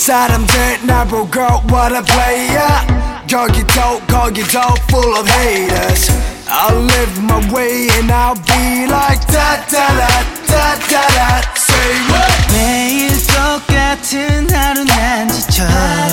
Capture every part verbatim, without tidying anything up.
사람들 날 보고 what a player 여기도 거기도 full of haters I'll live my way and I'll be like da da da da da da Say what? 매일 똑같은 하루 난 지쳐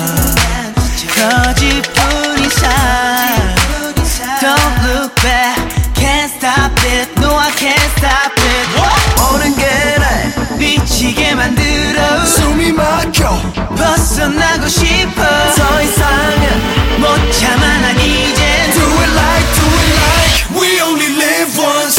거짓뿐인 삶 Don't look back Can't stop it No I can't stop it 모든 게 날 미치게 만들어 숨이 막혀 벗어나고 싶어 더 이상은 못 참아 난 이젠 Do it like do it like We only live once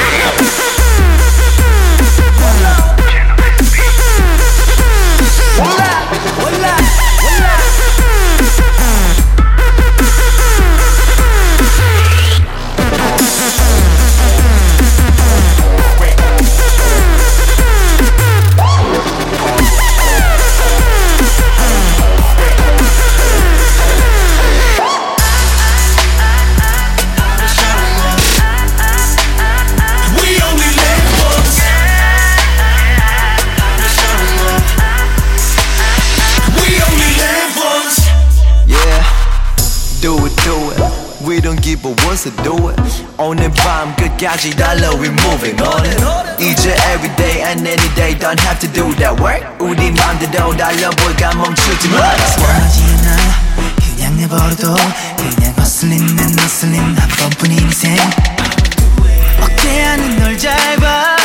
We don't give a once to do it 오늘 밤 끝까지 달려 we moving on it 이제 everyday and any day don't have to do that work 우리 맘대로 달려볼까 멈추지 마 하지 않아 그냥 내버려둬 그냥 헛슬린 난 헛슬린 한 번뿐인 인생 어깨 안에 널 잡아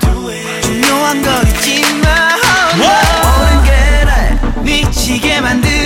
중요한 건 잊지 마 모든 게 날 미치게 만들